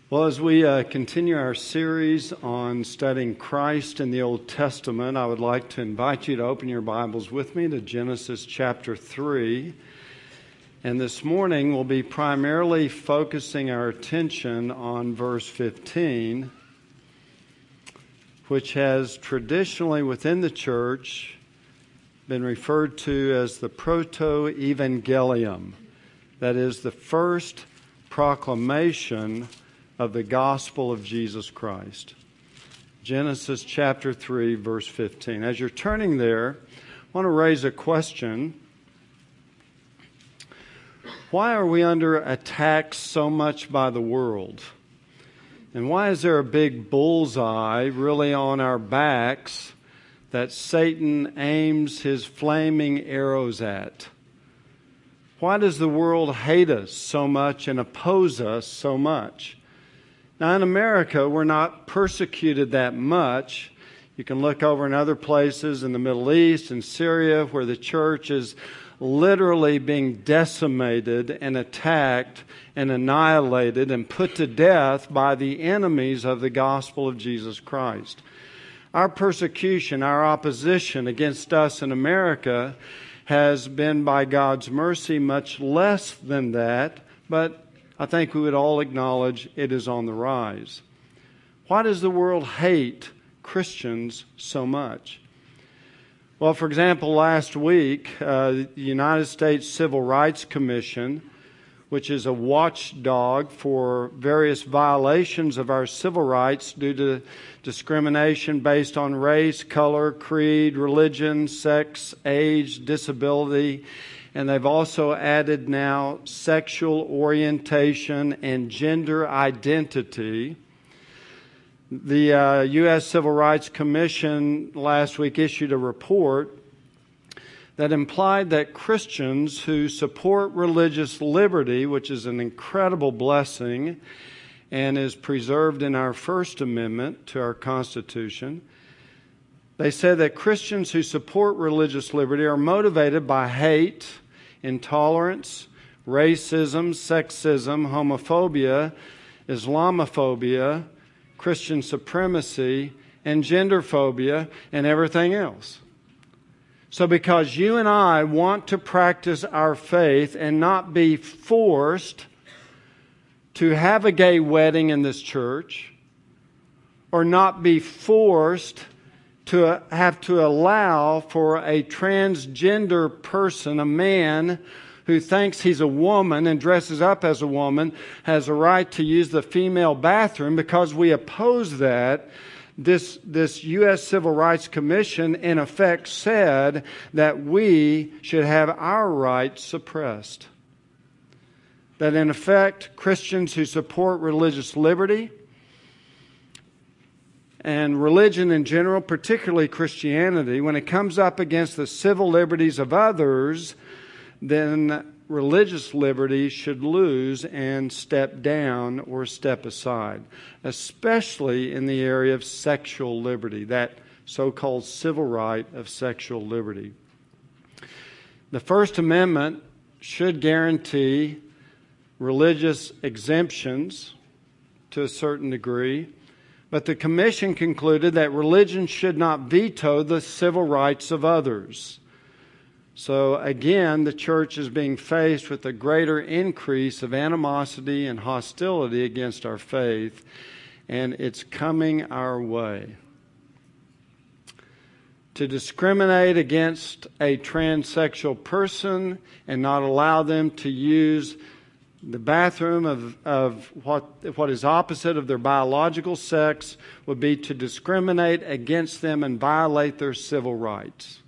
Well, as we continue our series on studying Christ in the Old Testament, I would like to invite you to open your Bibles with me to Genesis chapter 3. And this morning we'll be primarily focusing our attention on verse 15, which has traditionally within the church been referred to as the proto-evangelium. That is the first proclamation of the gospel of Jesus Christ. Genesis chapter 3, verse 15. As you're turning there, I want to raise a question. Why are we under attack so much by the world? And why is there a big bullseye really on our backs that Satan aims his flaming arrows at? Why does the world hate us so much and oppose us so much? Now, in America, we're not persecuted that much. You can look over in other places in the Middle East and Syria where the church is literally being decimated and attacked and annihilated and put to death by the enemies of the gospel of Jesus Christ. Our persecution, our opposition against us in America has been, by God's mercy, much less than that, but I think we would all acknowledge it is on the rise. Why does the world hate Christians so much? Well, for example, last week, the United States Civil Rights Commission, which is a watchdog for various violations of our civil rights due to discrimination based on race, color, creed, religion, sex, age, disability, and they've also added now sexual orientation and gender identity. The U.S. Civil Rights Commission last week issued a report that implied that Christians who support religious liberty, which is an incredible blessing and is preserved in our First Amendment to our Constitution, they said that Christians who support religious liberty are motivated by hate, intolerance, racism, sexism, homophobia, Islamophobia, Christian supremacy, and genderphobia, and everything else. So because you and I want to practice our faith and not be forced to have a gay wedding in this church, or not be forced to have to allow for a transgender person, a man who thinks he's a woman and dresses up as a woman, has a right to use the female bathroom. Because we oppose that, this U.S. Civil Rights Commission in effect said that we should have our rights suppressed. That in effect, Christians who support religious liberty and religion in general, particularly Christianity, when it comes up against the civil liberties of others, then religious liberty should lose and step down or step aside, especially in the area of sexual liberty, that so-called civil right of sexual liberty. The First Amendment should guarantee religious exemptions to a certain degree, but the Commission concluded that religion should not veto the civil rights of others. So again, the church is being faced with a greater increase of animosity and hostility against our faith, and it's coming our way. To discriminate against a transsexual person and not allow them to use the bathroom of what is opposite of their biological sex would be to discriminate against them and violate their civil rights.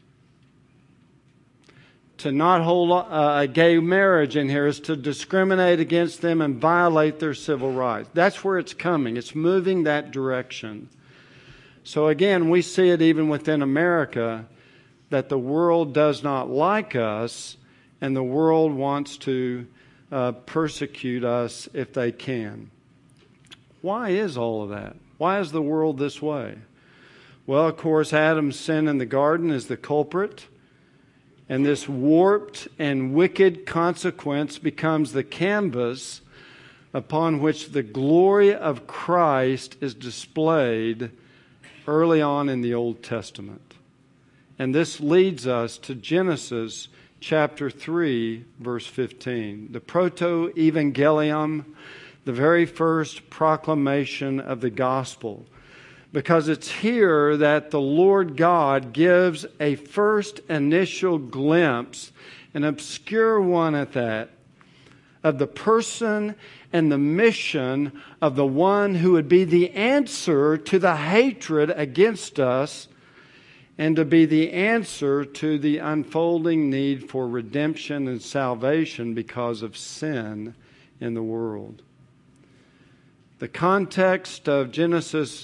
To not hold a gay marriage in here is to discriminate against them and violate their civil rights. That's where it's coming. It's moving that direction. So again, we see it even within America that the world does not like us, and the world wants to persecute us if they can. Why is all of that? Why is the world this way? Well, of course, Adam's sin in the garden is the culprit. And this warped and wicked consequence becomes the canvas upon which the glory of Christ is displayed early on in the Old Testament. And this leads us to Genesis chapter 3, verse 15. The proto-evangelium, the very first proclamation of the gospel. Because it's here that the Lord God gives a first initial glimpse, an obscure one at that, of the person and the mission of the one who would be the answer to the hatred against us and to be the answer to the unfolding need for redemption and salvation because of sin in the world. The context of Genesis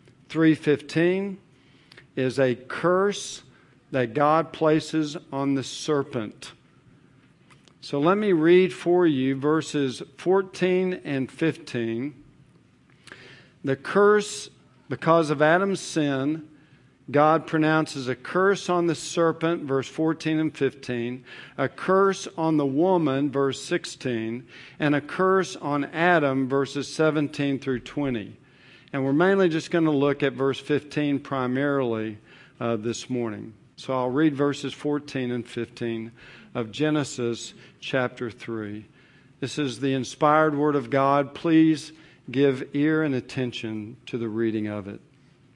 3:15 is a curse that God places on the serpent. So let me read for you verses 14 and 15. The curse, because of Adam's sin, God pronounces a curse on the serpent, verse 14 and 15, a curse on the woman, verse 16, and a curse on Adam, verses 17 through 20. And we're mainly just going to look at verse 15 primarily this morning. So I'll read verses 14 and 15 of Genesis chapter 3. This is the inspired Word of God. Please give ear and attention to the reading of it.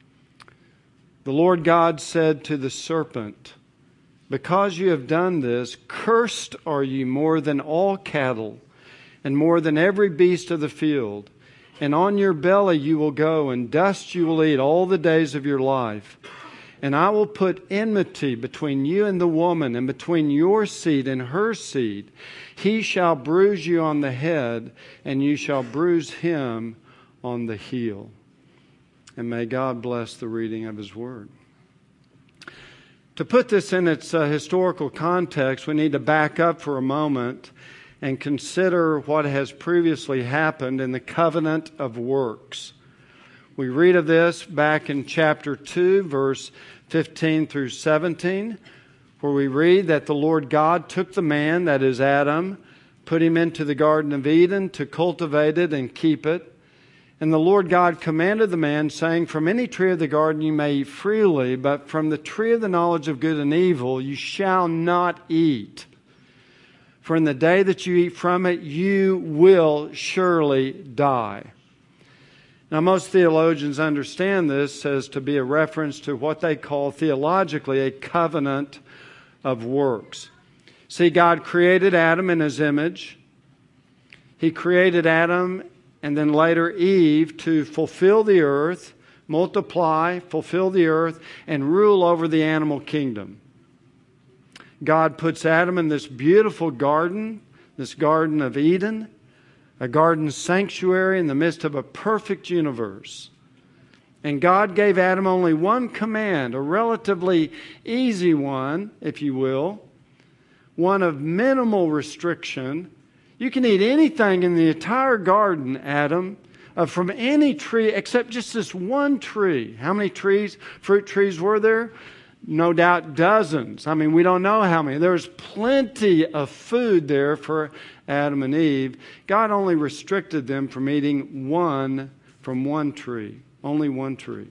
The Lord God said to the serpent, "Because you have done this, cursed are you more than all cattle, and more than every beast of the field. And on your belly you will go, and dust you will eat all the days of your life. And I will put enmity between you and the woman, and between your seed and her seed. He shall bruise you on the head, and you shall bruise him on the heel." And may God bless the reading of His Word. To put this in its historical context, we need to back up for a moment and consider what has previously happened in the covenant of works. We read of this back in chapter 2, verse 15 through 17, where we read that the Lord God took the man, that is Adam, put him into the Garden of Eden to cultivate it and keep it. And the Lord God commanded the man, saying, "From any tree of the garden you may eat freely, but from the tree of the knowledge of good and evil you shall not eat. For in the day that you eat from it, you will surely die." Now, most theologians understand this as to be a reference to what they call theologically a covenant of works. See, God created Adam in His image. He created Adam and then later Eve to fulfill the earth, multiply, fulfill the earth, and rule over the animal kingdom. God puts Adam in this beautiful garden, this Garden of Eden, a garden sanctuary in the midst of a perfect universe. And God gave Adam only one command, a relatively easy one, if you will, one of minimal restriction. You can eat anything in the entire garden, Adam, from any tree except just this one tree. How many trees, fruit trees were there? No doubt dozens. I mean, we don't know how many. There's plenty of food there for Adam and Eve. God only restricted them from eating from one tree. Only one tree.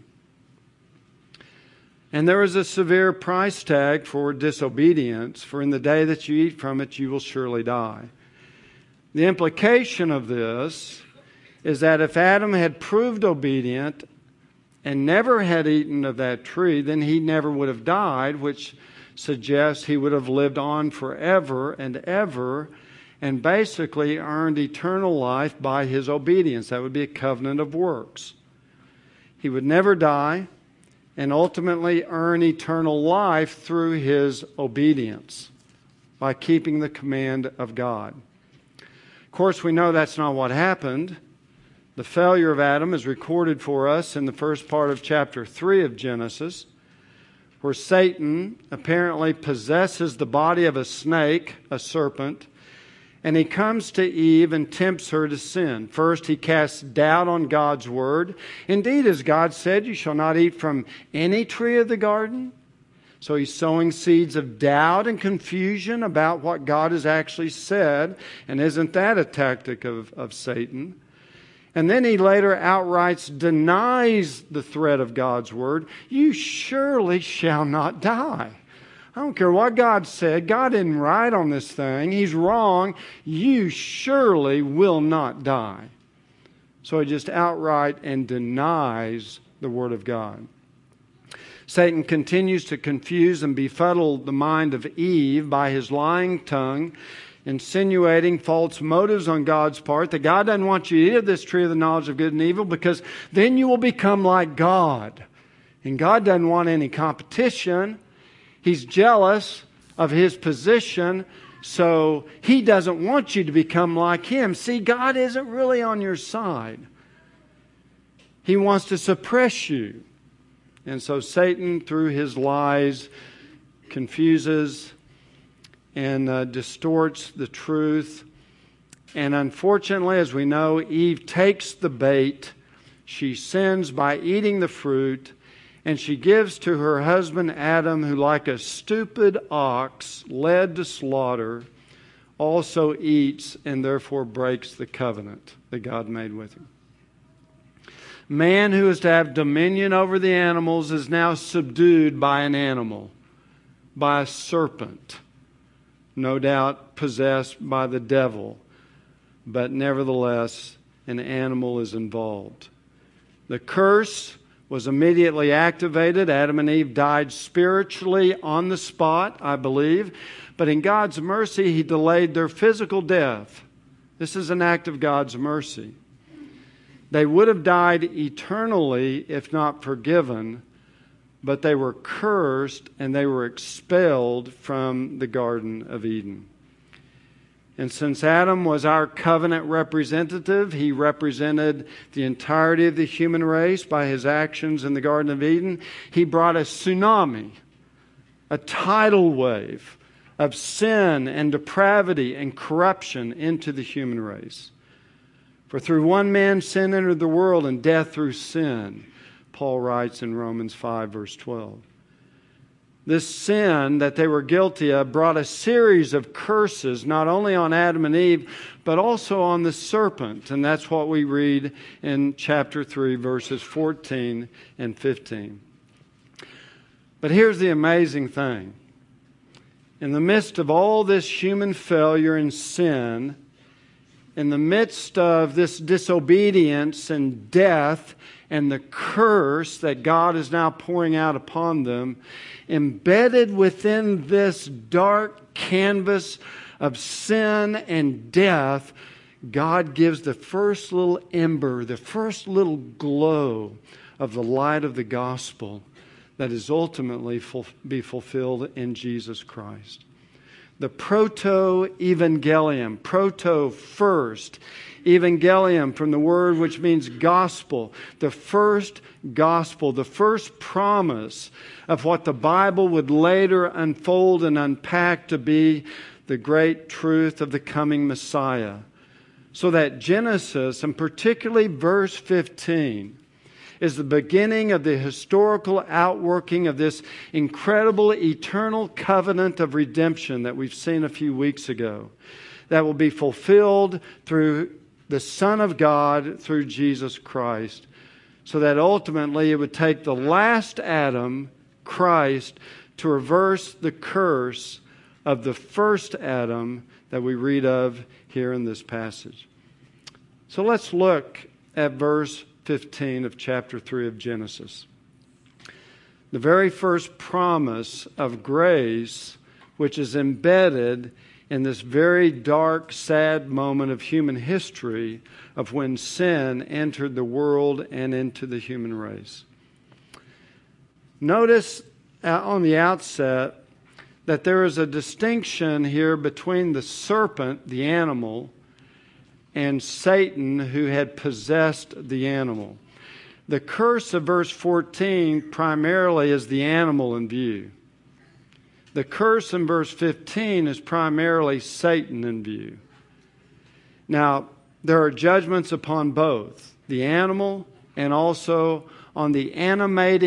And there is a severe price tag for disobedience, for in the day that you eat from it, you will surely die. The implication of this is that if Adam had proved obedient and never had eaten of that tree, then he never would have died, which suggests he would have lived on forever and ever and basically earned eternal life by his obedience. That would be a covenant of works. He would never die and ultimately earn eternal life through his obedience by keeping the command of God. Of course, we know that's not what happened. The failure of Adam is recorded for us in the first part of chapter 3 of Genesis, where Satan apparently possesses the body of a snake, a serpent, and he comes to Eve and tempts her to sin. First, he casts doubt on God's word. Indeed, as God said, you shall not eat from any tree of the garden. So he's sowing seeds of doubt and confusion about what God has actually said. And isn't that a tactic of Satan? And then he later outright denies the threat of God's word. You surely shall not die. I don't care what God said. God didn't write on this thing. He's wrong. You surely will not die. So he just outright and denies the word of God. Satan continues to confuse and befuddle the mind of Eve by his lying tongue, insinuating false motives on God's part, that God doesn't want you to eat of this tree of the knowledge of good and evil because then you will become like God. And God doesn't want any competition. He's jealous of his position, so he doesn't want you to become like him. See, God isn't really on your side. He wants to suppress you. And so Satan, through his lies, confuses and distorts the truth. And unfortunately, as we know, Eve takes the bait. She sins by eating the fruit. And she gives to her husband Adam, who like a stupid ox led to slaughter, also eats and therefore breaks the covenant that God made with him. Man who is to have dominion over the animals is now subdued by an animal, by a serpent, no doubt possessed by the devil, but nevertheless an animal is involved. The curse was immediately activated. Adam and Eve died spiritually on the spot, I believe, but in God's mercy He delayed their physical death. This is an act of God's mercy. They would have died eternally if not forgiven, but they were cursed and they were expelled from the Garden of Eden. And since Adam was our covenant representative, he represented the entirety of the human race by his actions in the Garden of Eden. He brought a tsunami, a tidal wave of sin and depravity and corruption into the human race. For through one man sin entered the world, and death through sin, Paul writes in Romans 5, verse 12. This sin that they were guilty of brought a series of curses, not only on Adam and Eve, but also on the serpent. And that's what we read in chapter 3, verses 14 and 15. But here's the amazing thing. In the midst of all this human failure and sin, in the midst of this disobedience and death and the curse that God is now pouring out upon them, embedded within this dark canvas of sin and death, God gives the first little ember, the first little glow of the light of the gospel that is ultimately be fulfilled in Jesus Christ. The proto-evangelium, proto first, evangelium from the word which means gospel, the first gospel, the first promise of what the Bible would later unfold and unpack to be the great truth of the coming Messiah. So that Genesis, and particularly verse 15, is the beginning of the historical outworking of this incredible eternal covenant of redemption that we've seen a few weeks ago, that will be fulfilled through the Son of God, through Jesus Christ, so that ultimately it would take the last Adam, Christ, to reverse the curse of the first Adam that we read of here in this passage. So let's look at verse 15 of chapter 3 of Genesis. The very first promise of grace, which is embedded in this very dark, sad moment of human history of when sin entered the world and into the human race. Notice on the outset that there is a distinction here between the serpent, the animal, and Satan, who had possessed the animal. The curse of verse 14 primarily is the animal in view. The curse in verse 15 is primarily Satan in view. Now, there are judgments upon both, the animal and also on the animating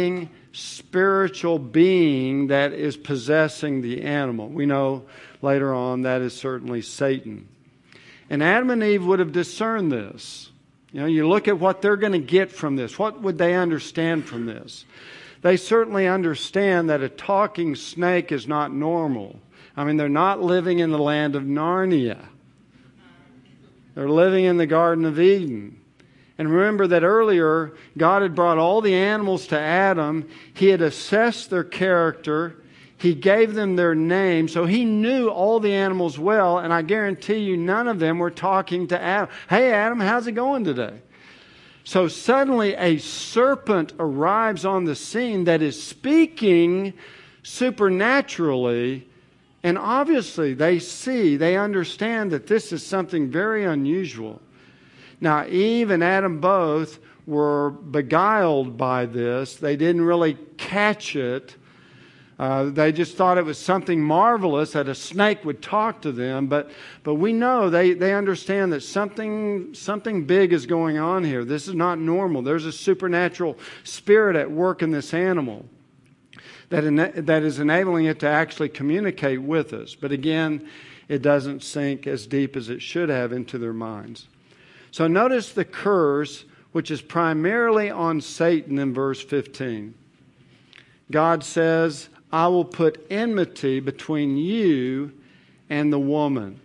spiritual being that is possessing the animal. We know later on that is certainly Satan. And Adam and Eve would have discerned this. You know, you look at what they're going to get from this. What would they understand from this? They certainly understand that a talking snake is not normal. I mean, they're not living in the land of Narnia. They're living in the Garden of Eden. And remember that earlier, God had brought all the animals to Adam. He had assessed their character. He gave them their name. So he knew all the animals well. And I guarantee you, none of them were talking to Adam. Hey, Adam, how's it going today? So suddenly a serpent arrives on the scene that is speaking supernaturally. And obviously they understand that this is something very unusual. Now, Eve and Adam both were beguiled by this. They didn't really catch it. They just thought it was something marvelous that a snake would talk to them. But we know they understand that something big is going on here. This is not normal. There's a supernatural spirit at work in this animal that is enabling it to actually communicate with us. But again, it doesn't sink as deep as it should have into their minds. So notice the curse, which is primarily on Satan in verse 15. God says, I will put enmity between you and the woman.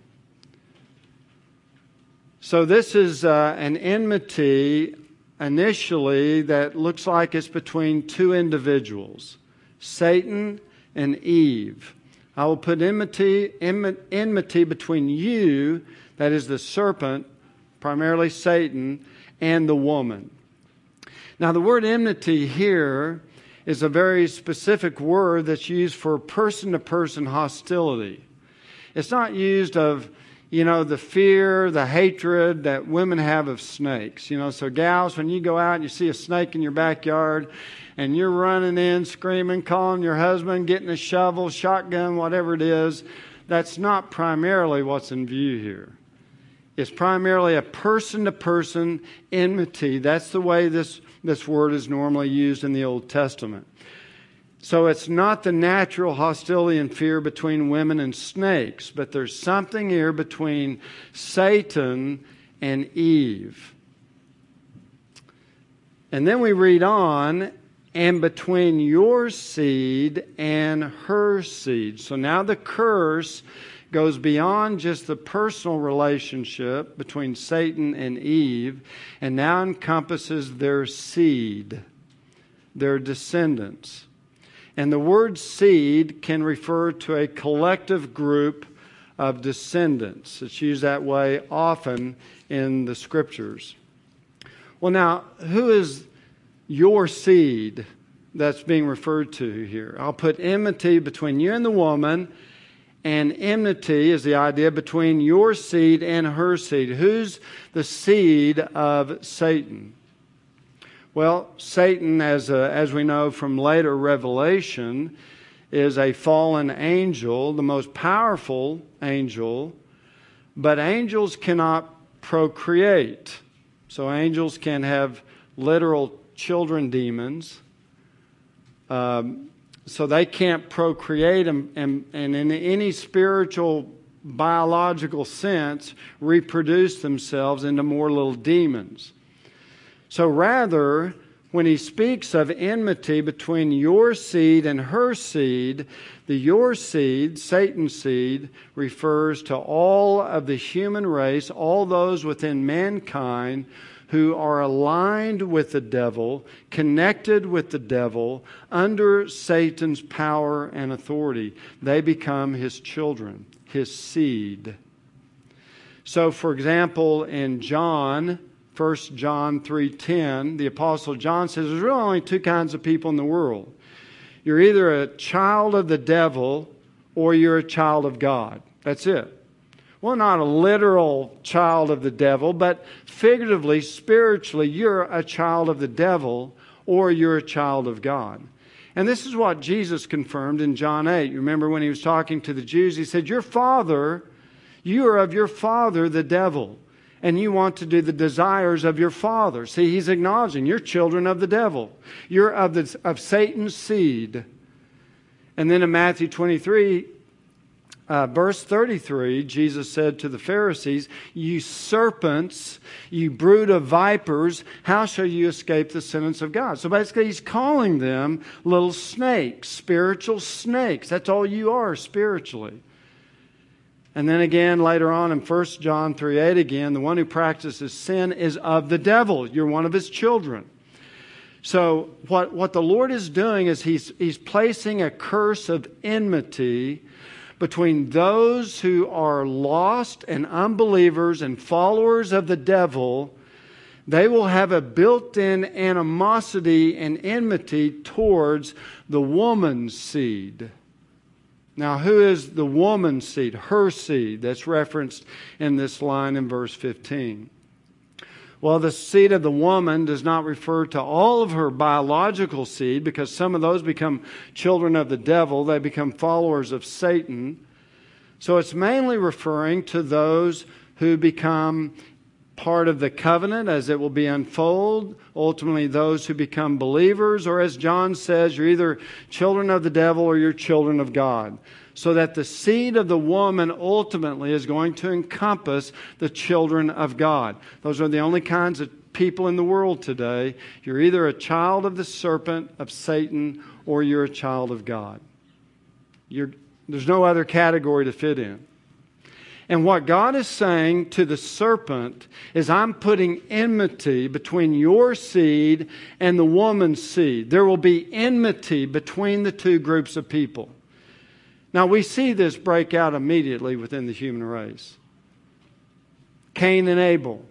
So this is an enmity initially that looks like it's between two individuals, Satan and Eve. I will put enmity between you, that is the serpent, primarily Satan, and the woman. Now the word enmity here is a very specific word that's used for person-to-person hostility. It's not used of, the fear, the hatred that women have of snakes. So gals, when you go out and you see a snake in your backyard and you're running in, screaming, calling your husband, getting a shovel, shotgun, whatever it is, that's not primarily what's in view here. It's primarily a person-to-person enmity. That's the way this word is normally used in the Old Testament. So it's not the natural hostility and fear between women and snakes, but there's something here between Satan and Eve. And then we read on, and between your seed and her seed. So now the curse goes beyond just the personal relationship between Satan and Eve and now encompasses their seed, their descendants. And the word seed can refer to a collective group of descendants. It's used that way often in the Scriptures. Well, now, who is your seed that's being referred to here? I'll put enmity between you and the woman. And enmity is the idea between your seed and her seed. Who's the seed of Satan? Well, Satan, as we know from later Revelation, is a fallen angel, the most powerful angel. But angels cannot procreate. So angels can have literal children demons. So they can't procreate and in any spiritual, biological sense, reproduce themselves into more little demons. So rather, when he speaks of enmity between your seed and her seed, the your seed, Satan's seed, refers to all of the human race, all those within mankind who are aligned with the devil, connected with the devil, under Satan's power and authority. They become his children, his seed. So, for example, in John, 1 John 3:10, the Apostle John says there's really only two kinds of people in the world. You're either a child of the devil or you're a child of God. That's it. Well, not a literal child of the devil, but figuratively, spiritually, you're a child of the devil or you're a child of God. And this is what Jesus confirmed in John 8. You remember when he was talking to the Jews, he said, you are of your father, the devil, and you want to do the desires of your father. See, he's acknowledging you're children of the devil. You're of Satan's seed. And then in Matthew 23, verse 33, Jesus said to the Pharisees, "You serpents, you brood of vipers, how shall you escape the sentence of God?" So basically he's calling them little snakes, spiritual snakes. That's all you are spiritually. And then again, later on in 1 John 3:8 again, the one who practices sin is of the devil. You're one of his children. So what the Lord is doing is He's placing a curse of enmity between those who are lost and unbelievers and followers of the devil. They will have a built-in animosity and enmity towards the woman's seed. Now, who is the woman's seed? Her seed that's referenced in this line in verse 15. Well, the seed of the woman does not refer to all of her biological seed, because some of those become children of the devil. They become followers of Satan. So it's mainly referring to those who become part of the covenant as it will be unfold. Ultimately, those who become believers, or as John says, you're either children of the devil or you're children of God. So that the seed of the woman ultimately is going to encompass the children of God. Those are the only kinds of people in the world today. You're either a child of the serpent, of Satan, or you're a child of God. There's no other category to fit in. And what God is saying to the serpent is, I'm putting enmity between your seed and the woman's seed. There will be enmity between the two groups of people. Now, we see this break out immediately within the human race. Cain and Abel.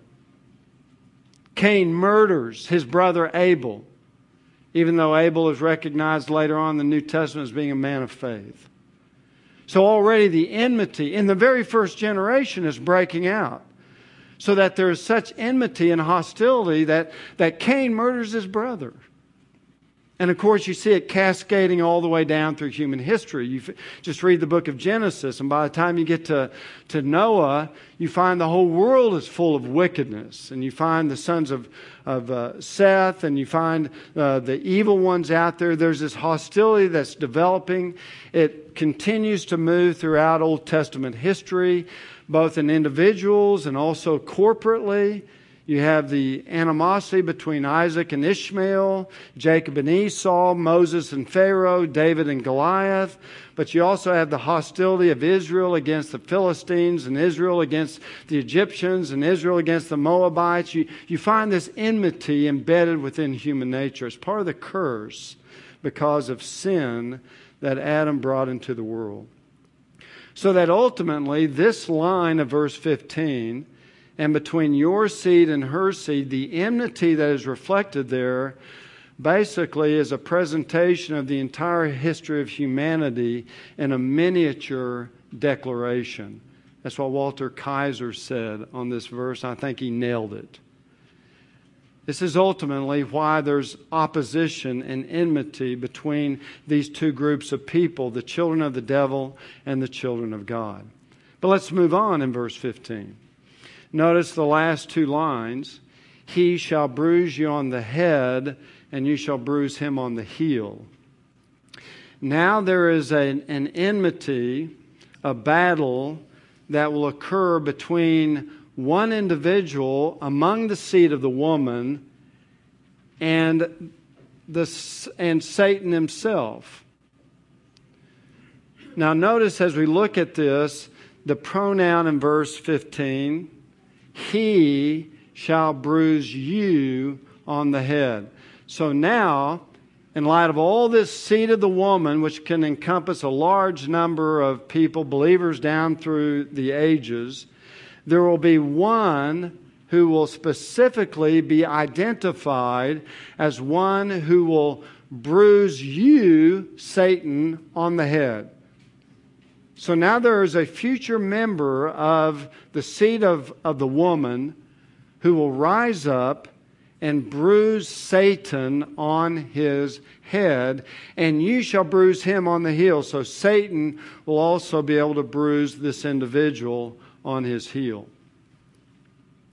Cain murders his brother Abel, even though Abel is recognized later on in the New Testament as being a man of faith. So already the enmity in the very first generation is breaking out. So that there is such enmity and hostility that Cain murders his brother. And of course, you see it cascading all the way down through human history. You just read the book of Genesis, and by the time you get to Noah, you find the whole world is full of wickedness. And you find the sons of Seth, and you find the evil ones out there. There's this hostility that's developing. It continues to move throughout Old Testament history, both in individuals and also corporately. You have the animosity between Isaac and Ishmael, Jacob and Esau, Moses and Pharaoh, David and Goliath. But you also have the hostility of Israel against the Philistines, and Israel against the Egyptians, and Israel against the Moabites. You find this enmity embedded within human nature. It's part of the curse because of sin that Adam brought into the world. So that ultimately this line of verse 15, and between your seed and her seed, the enmity that is reflected there basically is a presentation of the entire history of humanity in a miniature declaration. That's what Walter Kaiser said on this verse. I think he nailed it. This is ultimately why there's opposition and enmity between these two groups of people, the children of the devil and the children of God. But let's move on in verse 15. Notice the last two lines. He shall bruise you on the head, and you shall bruise him on the heel. Now there is an enmity, a battle that will occur between one individual among the seed of the woman and Satan himself. Now notice as we look at this, the pronoun in verse 15, he shall bruise you on the head. So now, in light of all this seed of the woman, which can encompass a large number of people, believers down through the ages, there will be one who will specifically be identified as one who will bruise you, Satan, on the head. So now there is a future member of the seed of the woman who will rise up and bruise Satan on his head, and you shall bruise him on the heel. So Satan will also be able to bruise this individual on his heel.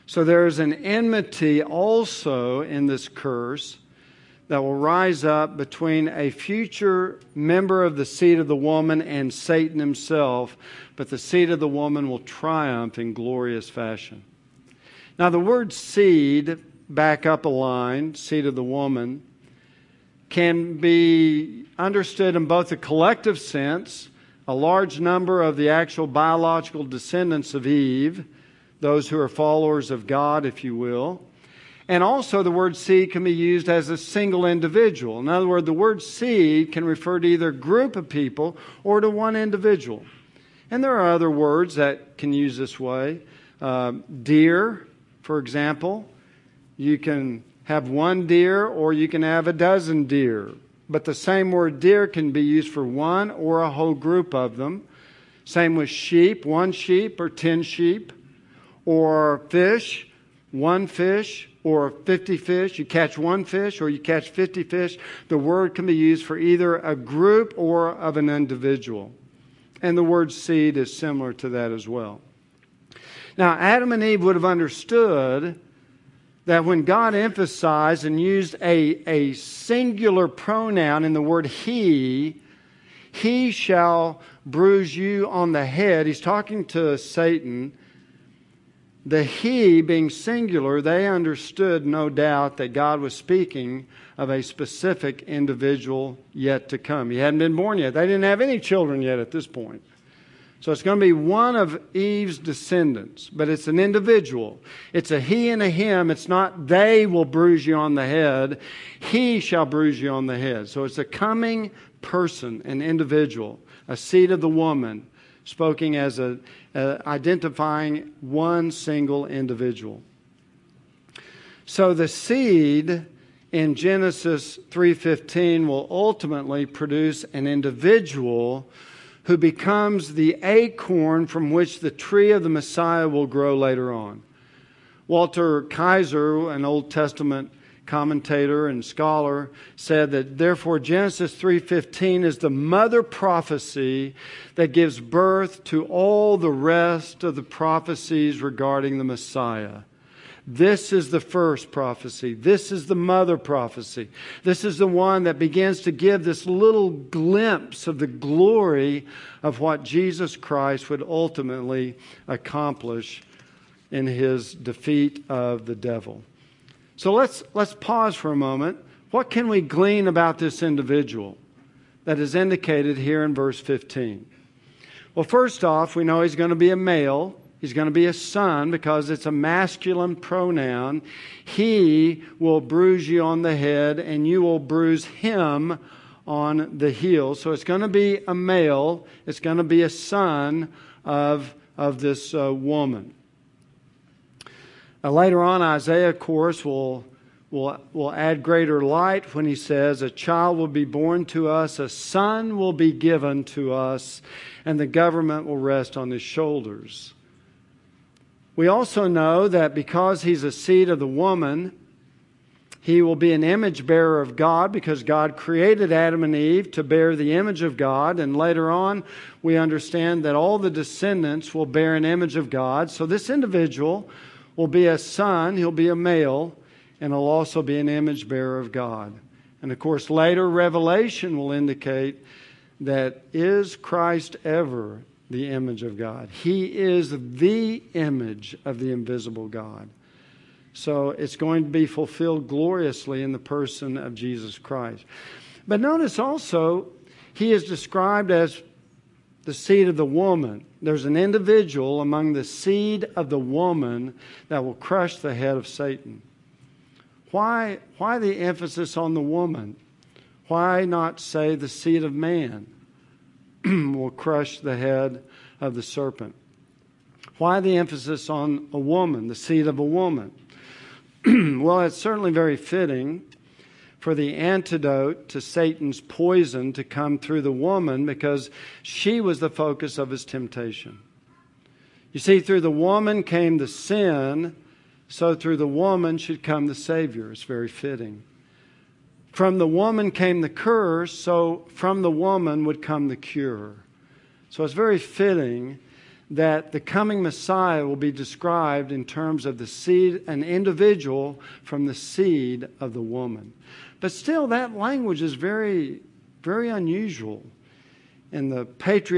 So there is an enmity also in this curse that will rise up between a future member of the seed of the woman and Satan himself, but the seed of the woman will triumph in glorious fashion. Now the word seed, back up a line, seed of the woman, can be understood in both the collective sense, a large number of the actual biological descendants of Eve, those who are followers of God, if you will. And also the word seed can be used as a single individual. In other words, the word seed can refer to either a group of people or to one individual. And there are other words that can use this way. Deer, for example. You can have one deer or you can have a dozen deer. But the same word deer can be used for one or a whole group of them. Same with sheep, one sheep or 10 sheep. Or fish, one fish, or 50 fish. You catch one fish or you catch 50 fish. The word can be used for either a group or of an individual. And the word seed is similar to that as well. Now, Adam and Eve would have understood that when God emphasized and used a singular pronoun in the word he shall bruise you on the head. He's talking to Satan. The he being singular, they understood, no doubt, that God was speaking of a specific individual yet to come. He hadn't been born yet. They didn't have any children yet at this point. So it's going to be one of Eve's descendants, but it's an individual. It's a he and a him. It's not they will bruise you on the head. He shall bruise you on the head. So it's a coming person, an individual, a seed of the woman, spoken as identifying one single individual. So the seed in Genesis 3:15 will ultimately produce an individual who becomes the acorn from which the tree of the Messiah will grow later on. Walter Kaiser, an Old Testament commentator and scholar, said that therefore Genesis 3:15 is the mother prophecy that gives birth to all the rest of the prophecies regarding the Messiah. This is the first prophecy. This is the mother prophecy. This is the one that begins to give this little glimpse of the glory of what Jesus Christ would ultimately accomplish in His defeat of the devil. So let's pause for a moment. What can we glean about this individual that is indicated here in verse 15? Well, first off, we know he's going to be a male. He's going to be a son because it's a masculine pronoun. He will bruise you on the head and you will bruise him on the heel. So it's going to be a male. It's going to be a son of this woman. Later on, Isaiah, of course, will add greater light when he says, a child will be born to us, a son will be given to us, and the government will rest on his shoulders. We also know that because he's a seed of the woman, he will be an image bearer of God because God created Adam and Eve to bear the image of God. And later on, we understand that all the descendants will bear an image of God. So this individual will be a son, he'll be a male, and he'll also be an image bearer of God. And of course, later Revelation will indicate that is Christ ever the image of God? He is the image of the invisible God. So it's going to be fulfilled gloriously in the person of Jesus Christ. But notice also, he is described as the seed of the woman. There's an individual among the seed of the woman that will crush the head of Satan. Why the emphasis on the woman? Why not say the seed of man will crush the head of the serpent? Why the emphasis on a woman, the seed of a woman? Well, it's certainly very fitting for the antidote to Satan's poison to come through the woman because she was the focus of his temptation. You see, through the woman came the sin, so through the woman should come the Savior. It's very fitting. From the woman came the curse, so from the woman would come the cure. So it's very fitting that the coming Messiah will be described in terms of the seed, an individual from the seed of the woman. But still, that language is very, very unusual. In the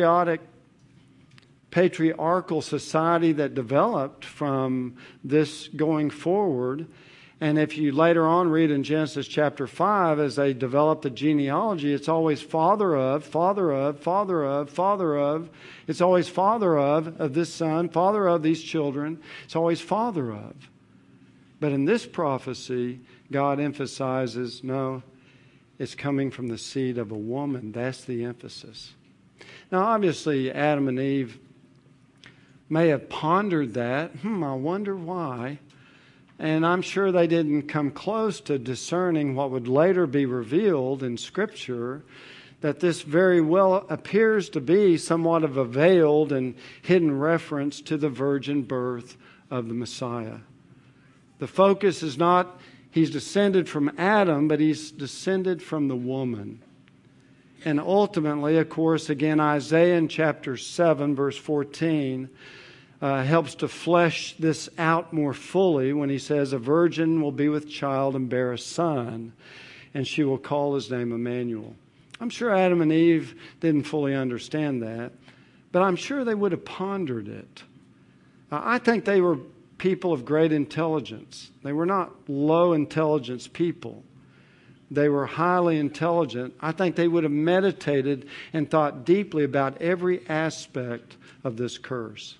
patriarchal society that developed from this going forward, and if you later on read in Genesis chapter 5, as they develop the genealogy, it's always father of, father of, father of, father of. It's always father of this son, father of these children. It's always father of. But in this prophecy, God emphasizes, no, it's coming from the seed of a woman. That's the emphasis. Now, obviously, Adam and Eve may have pondered that. I wonder why. And I'm sure they didn't come close to discerning what would later be revealed in Scripture, that this very well appears to be somewhat of a veiled and hidden reference to the virgin birth of the Messiah. The focus is not he's descended from Adam, but he's descended from the woman. And ultimately, of course, again, Isaiah in chapter 7, verse 14, helps to flesh this out more fully when he says, a virgin will be with child and bear a son, and she will call his name Emmanuel. I'm sure Adam and Eve didn't fully understand that, but I'm sure they would have pondered it. I think they were people of great intelligence. They were not low intelligence people. They were highly intelligent. I think they would have meditated and thought deeply about every aspect of this curse.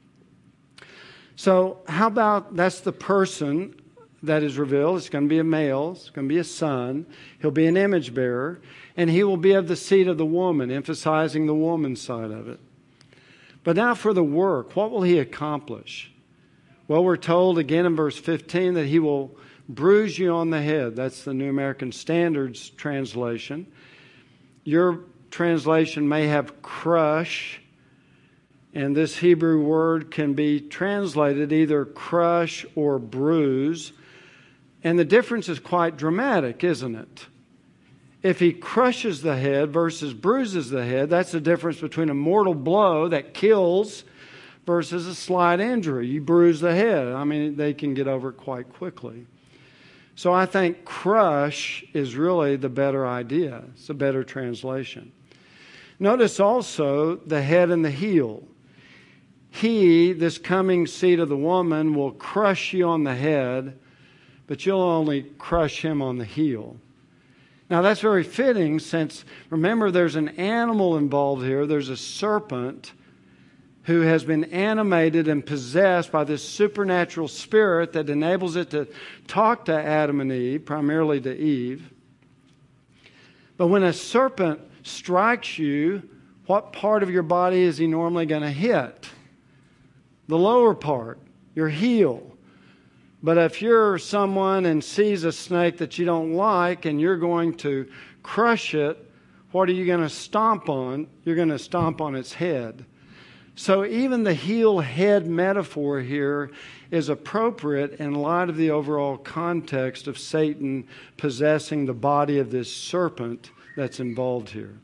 So how about that's the person that is revealed. It's going to be a male. It's going to be a son. He'll be an image bearer. And he will be of the seed of the woman, emphasizing the woman side of it. But now for the work, what will he accomplish? Well, we're told again in verse 15 that he will bruise you on the head. That's the New American Standards translation. Your translation may have crush. And this Hebrew word can be translated either crush or bruise. And the difference is quite dramatic, isn't it? If he crushes the head versus bruises the head, that's the difference between a mortal blow that kills versus a slight injury. You bruise the head. I mean, they can get over it quite quickly. So I think crush is really the better idea. It's a better translation. Notice also the head and the heel. He, this coming seed of the woman, will crush you on the head, but you'll only crush him on the heel. Now that's very fitting since, remember, there's an animal involved here. There's a serpent who has been animated and possessed by this supernatural spirit that enables it to talk to Adam and Eve, primarily to Eve. But when a serpent strikes you, what part of your body is he normally going to hit? The lower part, your heel. But if you're someone and sees a snake that you don't like and you're going to crush it, what are you going to stomp on? You're going to stomp on its head. So even the heel-head metaphor here is appropriate in light of the overall context of Satan possessing the body of this serpent that's involved here.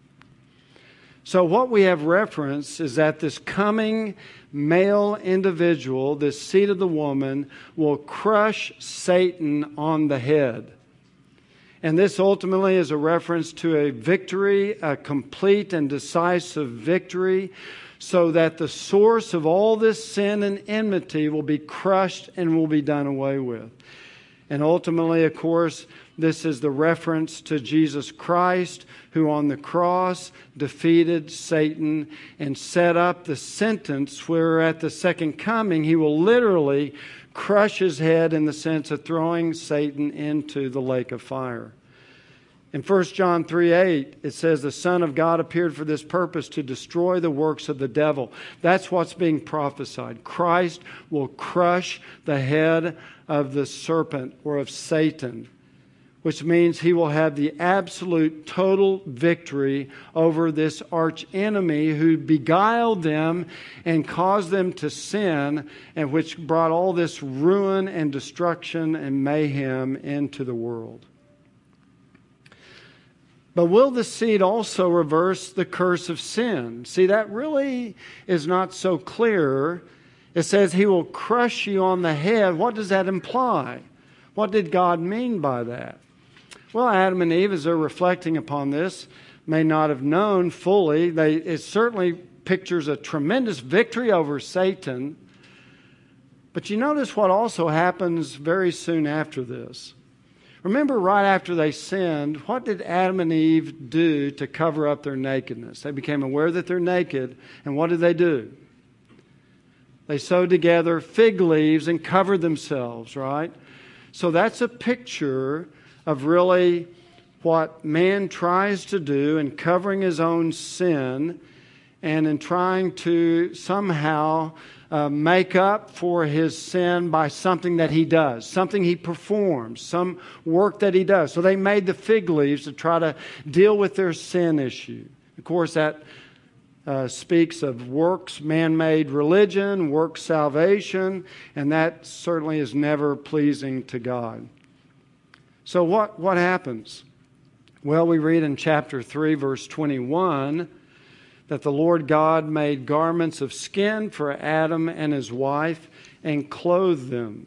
So what we have referenced is that this coming male individual, this seed of the woman, will crush Satan on the head. And this ultimately is a reference to a victory, a complete and decisive victory, so that the source of all this sin and enmity will be crushed and will be done away with. And ultimately, of course, this is the reference to Jesus Christ, who on the cross defeated Satan and set up the sentence where at the second coming he will literally crush his head in the sense of throwing Satan into the lake of fire. In 1 John 3:8, it says, the Son of God appeared for this purpose, to destroy the works of the devil. That's what's being prophesied. Christ will crush the head of the serpent or of Satan, which means he will have the absolute total victory over this arch enemy who beguiled them and caused them to sin, and which brought all this ruin and destruction and mayhem into the world. But will the seed also reverse the curse of sin? See, that really is not so clear. It says he will crush you on the head. What does that imply? What did God mean by that? Well, Adam and Eve, as they're reflecting upon this, may not have known fully. It certainly pictures a tremendous victory over Satan. But you notice what also happens very soon after this. Remember, right after they sinned, what did Adam and Eve do to cover up their nakedness? They became aware that they're naked, and what did they do? They sewed together fig leaves and covered themselves, right? So that's a picture of really what man tries to do in covering his own sin and in trying to somehow make up for his sin by something that he does, something he performs, some work that he does. So they made the fig leaves to try to deal with their sin issue. Of course, that speaks of works, man-made religion, works salvation, and that certainly is never pleasing to God. So what happens? Well, we read in chapter 3, verse 21, that the Lord God made garments of skin for Adam and his wife and clothed them.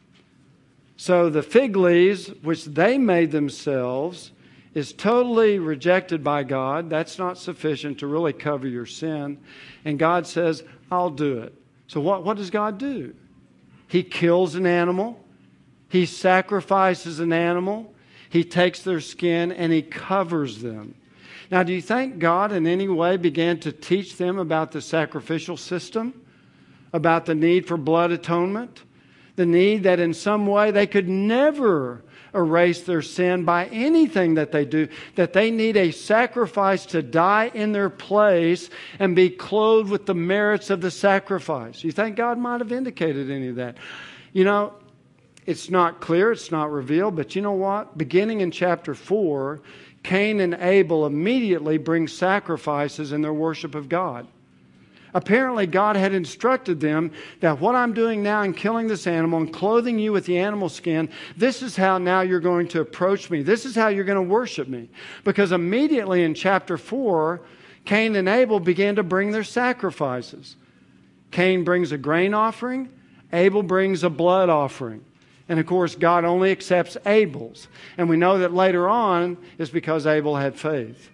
So the fig leaves, which they made themselves, is totally rejected by God. That's not sufficient to really cover your sin. And God says, I'll do it. So what does God do? He kills an animal. He sacrifices an animal. He takes their skin and he covers them. Now, do you think God in any way began to teach them about the sacrificial system? About the need for blood atonement? The need that in some way they could never erase their sin by anything that they do. That they need a sacrifice to die in their place and be clothed with the merits of the sacrifice. You think God might have indicated any of that? You know, it's not clear, it's not revealed, but you know what? Beginning in chapter 4, Cain and Abel immediately bring sacrifices in their worship of God. Apparently, God had instructed them that what I'm doing now in killing this animal and clothing you with the animal skin, this is how now you're going to approach me. This is how you're going to worship me. Because immediately in chapter 4, Cain and Abel began to bring their sacrifices. Cain brings a grain offering. Abel brings a blood offering. And of course, God only accepts Abel's. And we know that later on is because Abel had faith.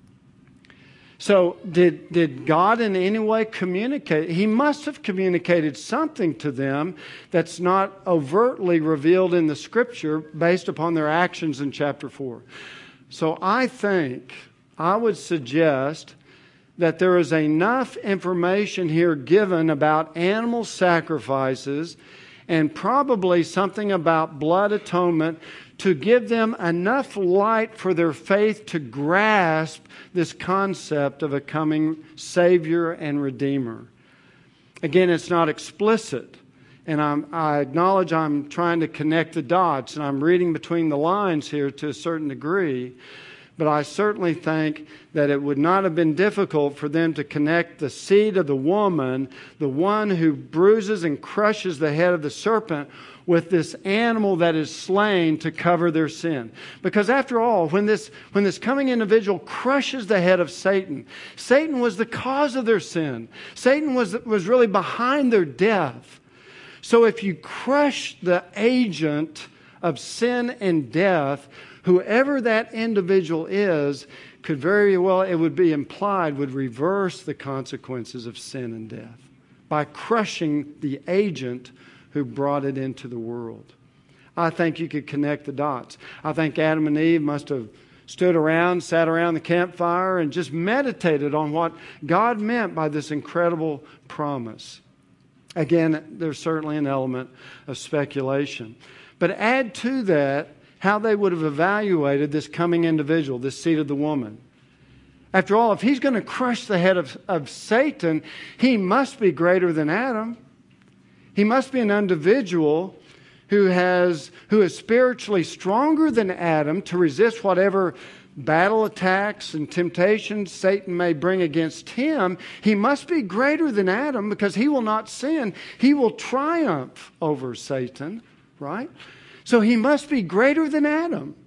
So did God in any way communicate? He must have communicated something to them that's not overtly revealed in the Scripture based upon their actions in chapter 4. So I would suggest that there is enough information here given about animal sacrifices and probably something about blood atonement to give them enough light for their faith to grasp this concept of a coming Savior and Redeemer. Again, it's not explicit, and I acknowledge I'm trying to connect the dots, and I'm reading between the lines here to a certain degree, but I certainly think that it would not have been difficult for them to connect the seed of the woman, the one who bruises and crushes the head of the serpent, with this animal that is slain to cover their sin. Because after all, when this coming individual crushes the head of Satan, Satan was the cause of their sin. Satan was really behind their death. So if you crush the agent of sin and death, whoever that individual is, could very well, it would be implied, would reverse the consequences of sin and death by crushing the agent who brought it into the world. I think you could connect the dots. I think Adam and Eve must have stood around, sat around the campfire, and just meditated on what God meant by this incredible promise. Again, there's certainly an element of speculation. But add to that how they would have evaluated this coming individual, this seed of the woman. After all, if he's going to crush the head of Satan, he must be greater than Adam. He must be an individual who is spiritually stronger than Adam to resist whatever battle attacks and temptations Satan may bring against him. He must be greater than Adam because he will not sin. He will triumph over Satan, right? So he must be greater than Adam.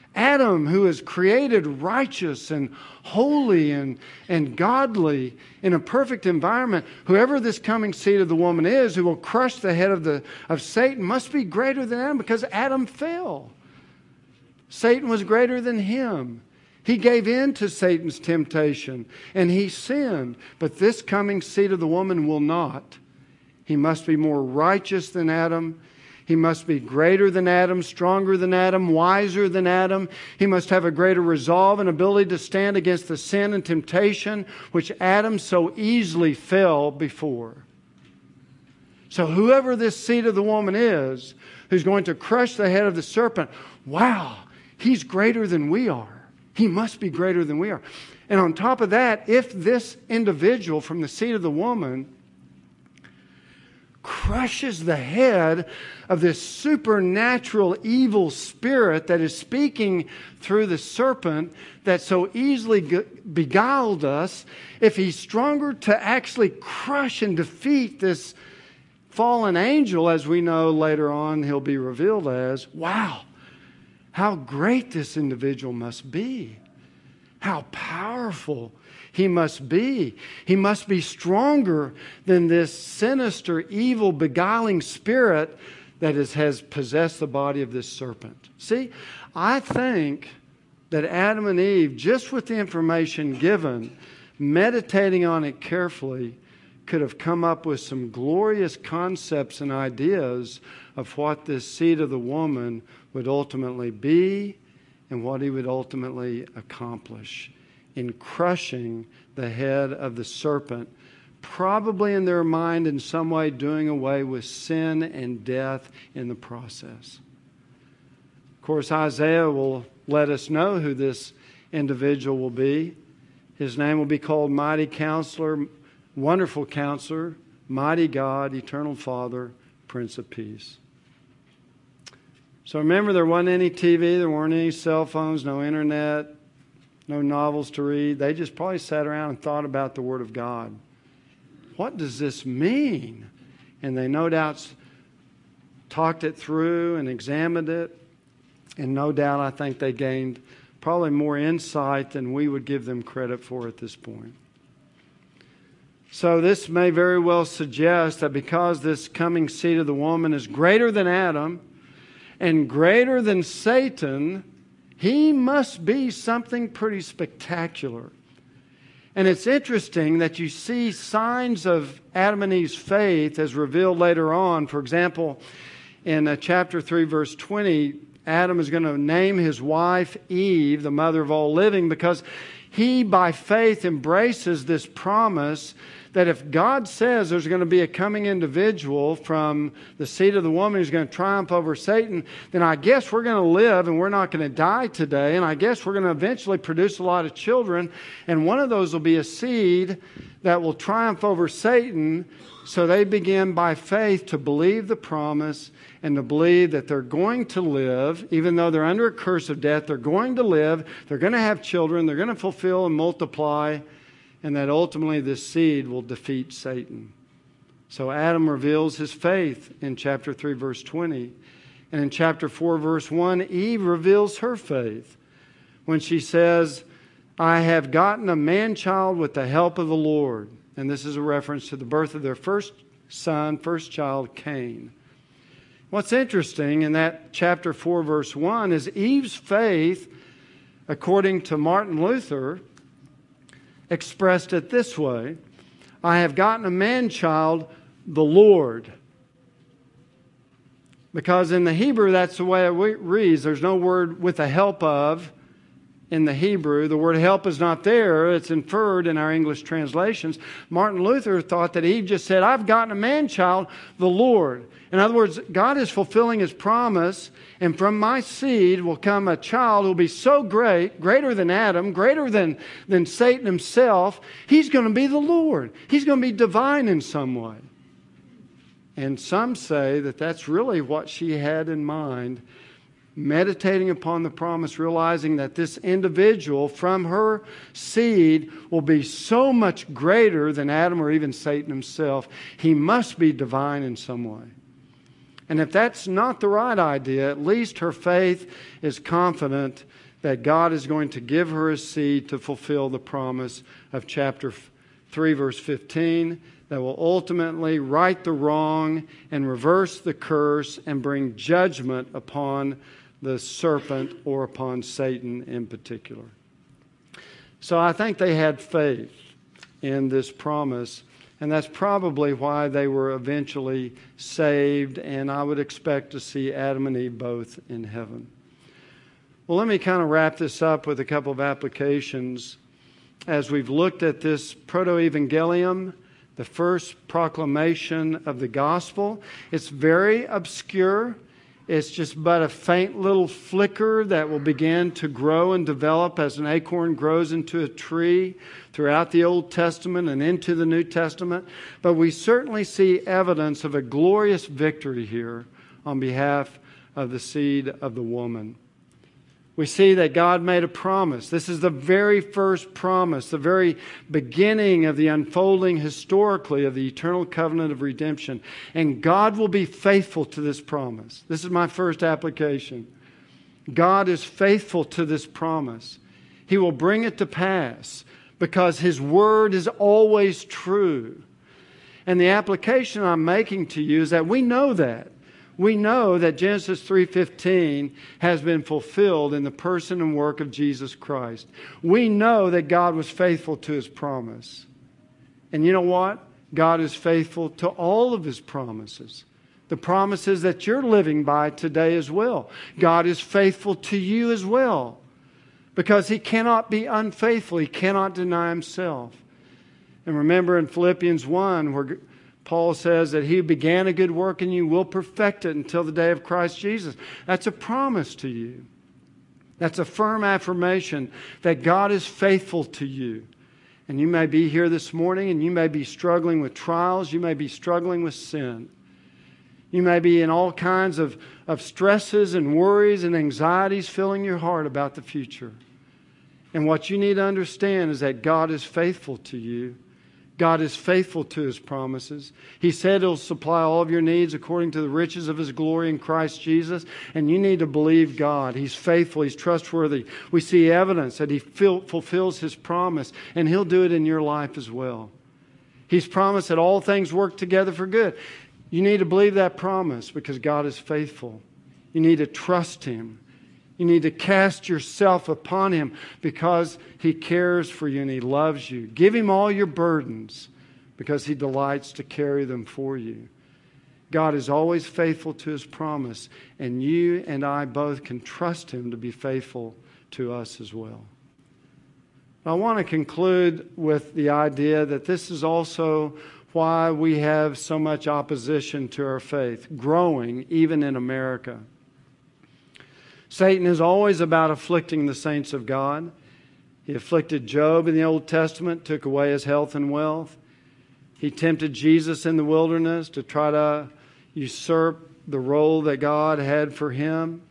Adam, who is created righteous and holy and godly in a perfect environment, whoever this coming seed of the woman is, who will crush the head of Satan, must be greater than Adam because Adam fell. Satan was greater than him. He gave in to Satan's temptation and he sinned. But this coming seed of the woman will not. He must be more righteous than Adam. He must be greater than Adam, stronger than Adam, wiser than Adam. He must have a greater resolve and ability to stand against the sin and temptation which Adam so easily fell before. So whoever this seed of the woman is, who's going to crush the head of the serpent, wow, he's greater than we are. He must be greater than we are. And on top of that, if this individual from the seed of the woman crushes the head of this supernatural evil spirit that is speaking through the serpent that so easily beguiled us, if he's stronger to actually crush and defeat this fallen angel, as we know later on he'll be revealed as, wow, how great this individual must be. How powerful he must be. He must be stronger than this sinister, evil, beguiling spirit that has possessed the body of this serpent. See, I think that Adam and Eve, just with the information given, meditating on it carefully, could have come up with some glorious concepts and ideas of what this seed of the woman would ultimately be and what he would ultimately accomplish in crushing the head of the serpent, probably in their mind in some way doing away with sin and death in the process. Of course, Isaiah will let us know who this individual will be. His name will be called Mighty Counselor, Wonderful Counselor, Mighty God, Eternal Father, Prince of Peace. So remember, there wasn't any TV, there weren't any cell phones, no internet, no novels to read. They just probably sat around and thought about the Word of God. What does this mean? And they no doubt talked it through and examined it. And no doubt I think they gained probably more insight than we would give them credit for at this point. So this may very well suggest that because this coming seed of the woman is greater than Adam and greater than Satan, he must be something pretty spectacular. And it's interesting that you see signs of Adam and Eve's faith as revealed later on. For example, in chapter 3, verse 20, Adam is going to name his wife Eve, the mother of all living, because he, by faith, embraces this promise that if God says there's going to be a coming individual from the seed of the woman who's going to triumph over Satan, then I guess we're going to live and we're not going to die today. And I guess we're going to eventually produce a lot of children. And one of those will be a seed that will triumph over Satan. So they begin by faith to believe the promise and to believe that they're going to live, even though they're under a curse of death, they're going to live, they're going to have children, they're going to fulfill and multiply, and that ultimately this seed will defeat Satan. So Adam reveals his faith in chapter 3, verse 20. And in chapter 4, verse 1, Eve reveals her faith when she says, I have gotten a man-child with the help of the Lord. And this is a reference to the birth of their first son, first child, Cain. What's interesting in that chapter 4, verse 1 is Eve's faith, according to Martin Luther, expressed it this way: I have gotten a man-child, the Lord. Because in the Hebrew, that's the way it reads. There's no word with the help of in the Hebrew. The word help is not there. It's inferred in our English translations. Martin Luther thought that Eve just said, I've gotten a man-child, the Lord. In other words, God is fulfilling His promise, and from my seed will come a child who will be so great, greater than Adam, greater than Satan himself. He's going to be the Lord. He's going to be divine in some way. And some say that that's really what she had in mind, meditating upon the promise, realizing that this individual from her seed will be so much greater than Adam or even Satan himself. He must be divine in some way. And if that's not the right idea, at least her faith is confident that God is going to give her a seed to fulfill the promise of chapter 3, verse 15, that will ultimately right the wrong and reverse the curse and bring judgment upon the serpent or upon Satan in particular. So I think they had faith in this promise, and that's probably why they were eventually saved, and I would expect to see Adam and Eve both in heaven. Well, let me kind of wrap this up with a couple of applications as we've looked at this proto-evangelium, the first proclamation of the gospel. It's very obscure. It's just but a faint little flicker that will begin to grow and develop as an acorn grows into a tree throughout the Old Testament and into the New Testament. But we certainly see evidence of a glorious victory here on behalf of the seed of the woman. We see that God made a promise. This is the very first promise, the very beginning of the unfolding historically of the eternal covenant of redemption. And God will be faithful to this promise. This is my first application. God is faithful to this promise. He will bring it to pass because His word is always true. And the application I'm making to you is that we know that. We know that Genesis 3:15 has been fulfilled in the person and work of Jesus Christ. We know that God was faithful to His promise. And you know what? God is faithful to all of His promises. The promises that you're living by today as well. God is faithful to you as well. Because He cannot be unfaithful. He cannot deny Himself. And remember in Philippians 1 where Paul says that He who began a good work in you will perfect it until the day of Christ Jesus. That's a promise to you. That's a firm affirmation that God is faithful to you. And you may be here this morning and you may be struggling with trials. You may be struggling with sin. You may be in all kinds of stresses and worries and anxieties filling your heart about the future. And what you need to understand is that God is faithful to you. God is faithful to His promises. He said He'll supply all of your needs according to the riches of His glory in Christ Jesus. And you need to believe God. He's faithful. He's trustworthy. We see evidence that He fulfills His promise. And He'll do it in your life as well. He's promised that all things work together for good. You need to believe that promise because God is faithful. You need to trust Him. You need to cast yourself upon Him because He cares for you and He loves you. Give Him all your burdens because He delights to carry them for you. God is always faithful to His promise, and you and I both can trust Him to be faithful to us as well. I want to conclude with the idea that this is also why we have so much opposition to our faith, growing even in America. Satan is always about afflicting the saints of God. He afflicted Job in the Old Testament, took away his health and wealth. He tempted Jesus in the wilderness to try to usurp the role that God had for him.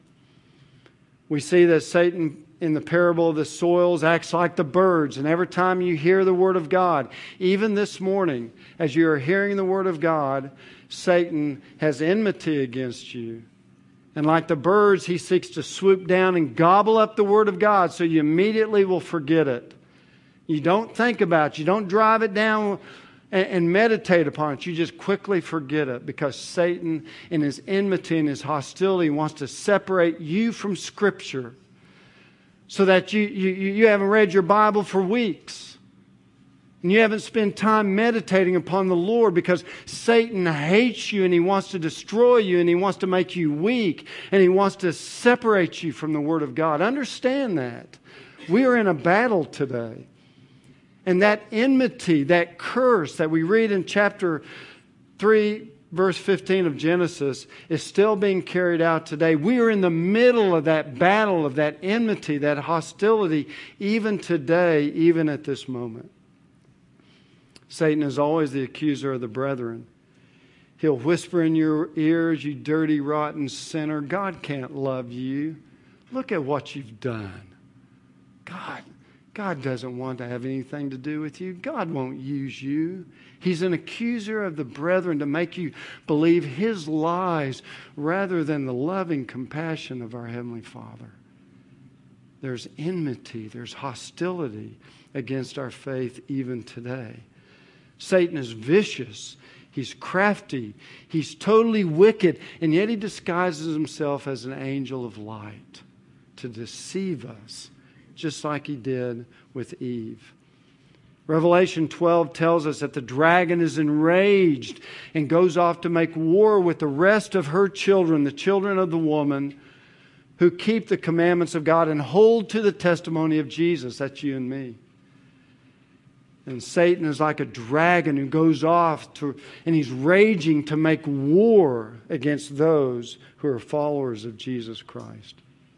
We see that Satan in the parable of the soils acts like the birds. And every time you hear the Word of God, even this morning, as you are hearing the Word of God, Satan has enmity against you. And like the birds, he seeks to swoop down and gobble up the Word of God so you immediately will forget it. You don't think about it. You don't drive it down and meditate upon it. You just quickly forget it because Satan, in his enmity and his hostility, wants to separate you from Scripture so that you haven't read your Bible for weeks. And you haven't spent time meditating upon the Lord because Satan hates you and he wants to destroy you and he wants to make you weak and he wants to separate you from the Word of God. Understand that. We are in a battle today. And that enmity, that curse that we read in chapter 3, verse 15 of Genesis is still being carried out today. We are in the middle of that battle, of that enmity, that hostility, even today, even at this moment. Satan is always the accuser of the brethren. He'll whisper in your ears, you dirty, rotten sinner, God can't love you. Look at what you've done. God God doesn't want to have anything to do with you. God won't use you. He's an accuser of the brethren to make you believe his lies rather than the loving compassion of our Heavenly Father. There's enmity, there's hostility against our faith even today. Satan is vicious. He's crafty. He's totally wicked. And yet he disguises himself as an angel of light to deceive us, just like he did with Eve. Revelation 12 tells us that the dragon is enraged and goes off to make war with the rest of her children, the children of the woman, who keep the commandments of God and hold to the testimony of Jesus. That's you and me. And Satan is like a dragon who goes off and he's raging to make war against those who are followers of Jesus Christ.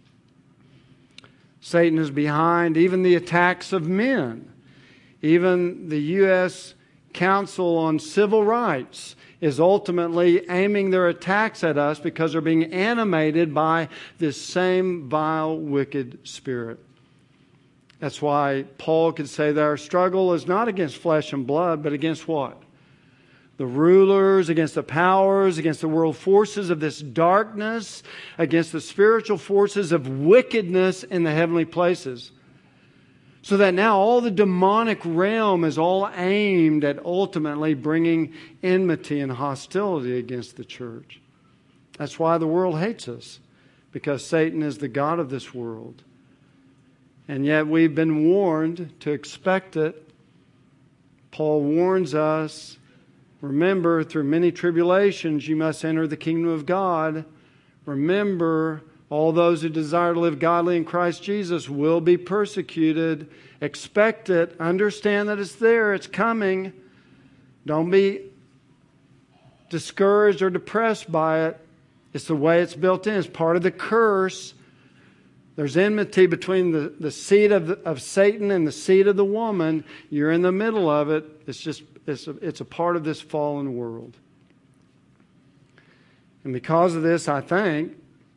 Satan is behind even the attacks of men. Even the U.S. Council on Civil Rights is ultimately aiming their attacks at us because they're being animated by this same vile, wicked spirit. That's why Paul could say that our struggle is not against flesh and blood, but against what? The rulers, against the powers, against the world forces of this darkness, against the spiritual forces of wickedness in the heavenly places. So that now all the demonic realm is all aimed at ultimately bringing enmity and hostility against the church. That's why the world hates us, because Satan is the god of this world. And yet we've been warned to expect it. Paul warns us, remember, through many tribulations you must enter the kingdom of God. Remember, all those who desire to live godly in Christ Jesus will be persecuted. Expect it. Understand that it's there. It's coming. Don't be discouraged or depressed by it. It's the way it's built in. It's part of the curse. There's enmity between the seed of Satan and the seed of the woman. You're in the middle of it. It's a part of this fallen world. And because of this, I think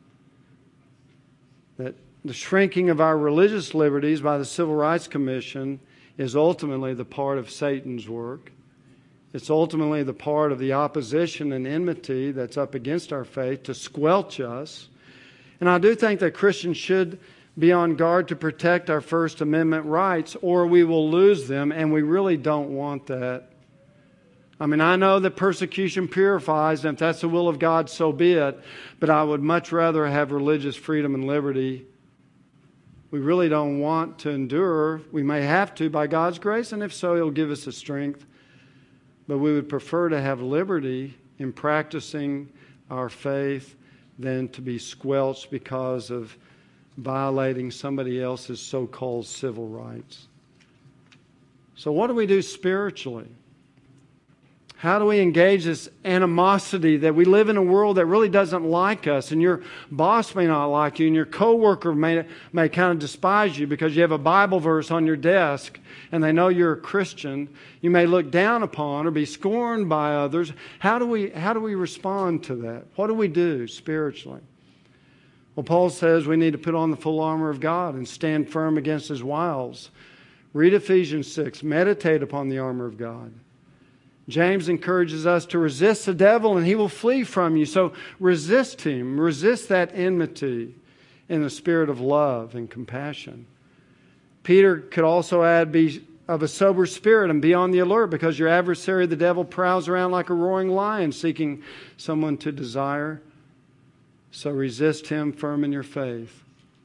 that the shrinking of our religious liberties by the Civil Rights Commission is ultimately the part of Satan's work. It's ultimately the part of the opposition and enmity that's up against our faith to squelch us. And I do think that Christians should be on guard to protect our First Amendment rights, or we will lose them, and we really don't want that. I mean, I know that persecution purifies, and if that's the will of God, so be it. But I would much rather have religious freedom and liberty. We really don't want to endure. We may have to by God's grace, and if so, He'll give us the strength. But we would prefer to have liberty in practicing our faith than to be squelched because of violating somebody else's so-called civil rights. So what do we do spiritually? How do we engage this animosity that we live in a world that really doesn't like us, and your boss may not like you, and your coworker may kind of despise you because you have a Bible verse on your desk and they know you're a Christian. You may look down upon or be scorned by others. How do we respond to that? What do we do spiritually? Well, Paul says we need to put on the full armor of God and stand firm against his wiles. Read Ephesians 6. Meditate upon the armor of God. James encourages us to resist the devil and he will flee from you. So resist him. Resist that enmity in the spirit of love and compassion. Peter could also add, be of a sober spirit and be on the alert, because your adversary, the devil, prowls around like a roaring lion seeking someone to desire. So resist him firm in your faith.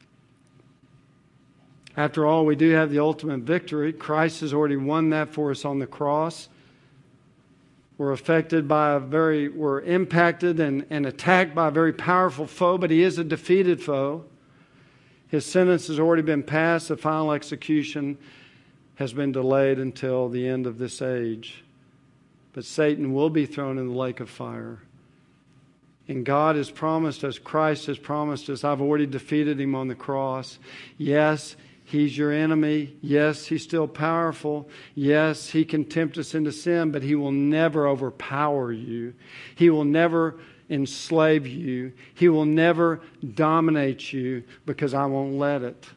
After all, we do have the ultimate victory. Christ has already won that for us on the cross. We're we're impacted and attacked by a very powerful foe, but he is a defeated foe. His sentence has already been passed. The final execution has been delayed until the end of this age. But Satan will be thrown in the lake of fire. And God has promised us, Christ has promised us, I've already defeated him on the cross. Yes, he's your enemy. Yes, he's still powerful. Yes, he can tempt us into sin, but he will never overpower you. He will never enslave you. He will never dominate you, because I won't let it.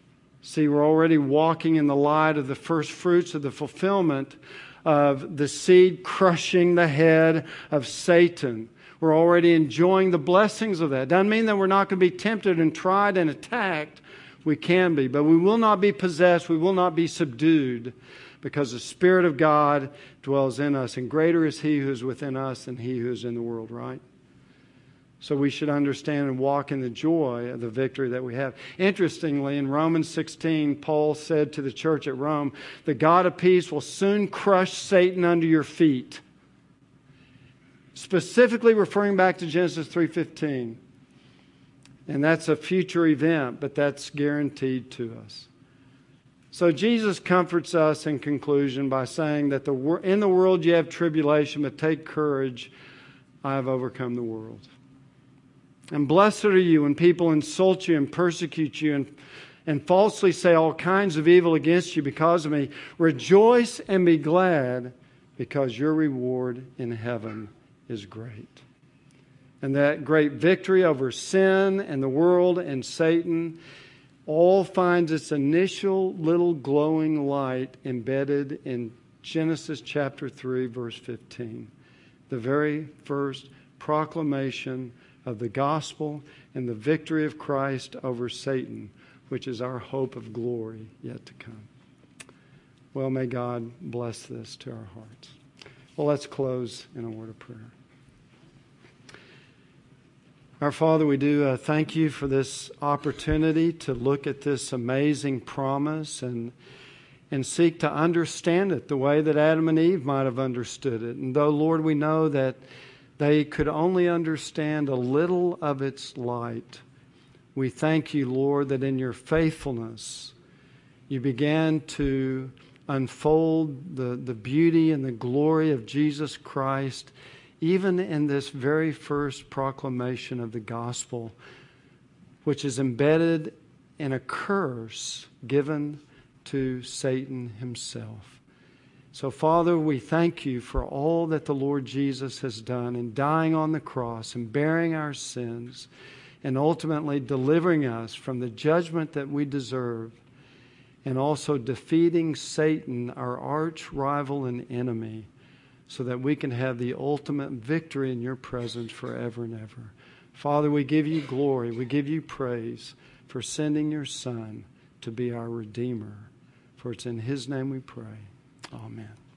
See, we're already walking in the light of the first fruits of the fulfillment of the seed crushing the head of Satan. We're already enjoying the blessings of that. Doesn't mean that we're not going to be tempted and tried and attacked. We can be, but we will not be possessed. We will not be subdued, because the Spirit of God dwells in us, and greater is He who is within us than he who is in the world, right? So we should understand and walk in the joy of the victory that we have. Interestingly, in Romans 16, Paul said to the church at Rome, the God of peace will soon crush Satan under your feet. Specifically referring back to Genesis 3:15. And that's a future event, but that's guaranteed to us. So Jesus comforts us in conclusion by saying that in the world you have tribulation, but take courage, I have overcome the world. And blessed are you when people insult you and persecute you and falsely say all kinds of evil against you because of me. Rejoice and be glad, because your reward in heaven is great. And that great victory over sin and the world and Satan all finds its initial little glowing light embedded in Genesis chapter 3, verse 15. The very first proclamation of the gospel and the victory of Christ over Satan, which is our hope of glory yet to come. Well, may God bless this to our hearts. Well, let's close in a word of prayer. Our Father, we do thank you for this opportunity to look at this amazing promise and seek to understand it the way that Adam and Eve might have understood it. And though, Lord, we know that they could only understand a little of its light, we thank you, Lord, that in your faithfulness you began to unfold the beauty and the glory of Jesus Christ, even in this very first proclamation of the gospel, which is embedded in a curse given to Satan himself. So, Father, we thank you for all that the Lord Jesus has done in dying on the cross and bearing our sins and ultimately delivering us from the judgment that we deserve, and also defeating Satan, our arch rival and enemy, so that we can have the ultimate victory in your presence forever and ever. Father, we give you glory. We give you praise for sending your Son to be our Redeemer. For it's in his name we pray. Amen.